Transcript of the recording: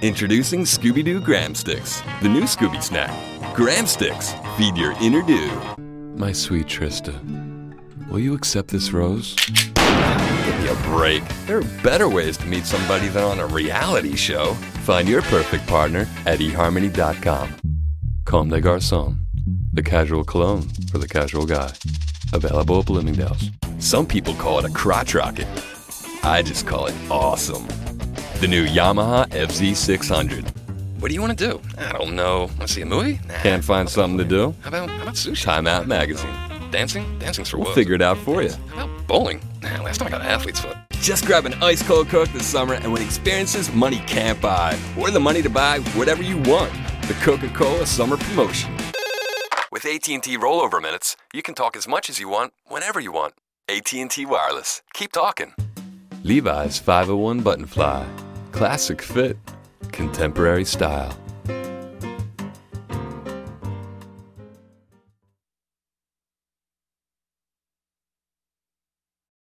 Introducing Scooby-Doo Graham Sticks, the new Scooby snack. Graham Sticks, feed your inner do. My sweet Trista, will you accept this rose? Give me a break. There are better ways to meet somebody than on a reality show. Find your perfect partner at eHarmony.com. Comme des Garçons, the casual cologne for the casual guy. Available at Bloomingdale's. Some people call it a crotch rocket. I just call it awesome. The new Yamaha FZ600. What do you want to do? I don't know. Want to see a movie? Nah. Can't find something to do? How about sushi? Time Out Magazine. Dancing? Dancing's for We'll what? figure it out for you. How about bowling? Nah, last time I got an athlete's foot. Just grab an ice cold Coke this summer and win experiences money can't buy. Or the money to buy whatever you want. The Coca-Cola Summer Promotion. With AT&T rollover minutes, you can talk as much as you want, whenever you want. AT&T Wireless. Keep talking. Levi's 501 button fly. Classic fit. Contemporary style.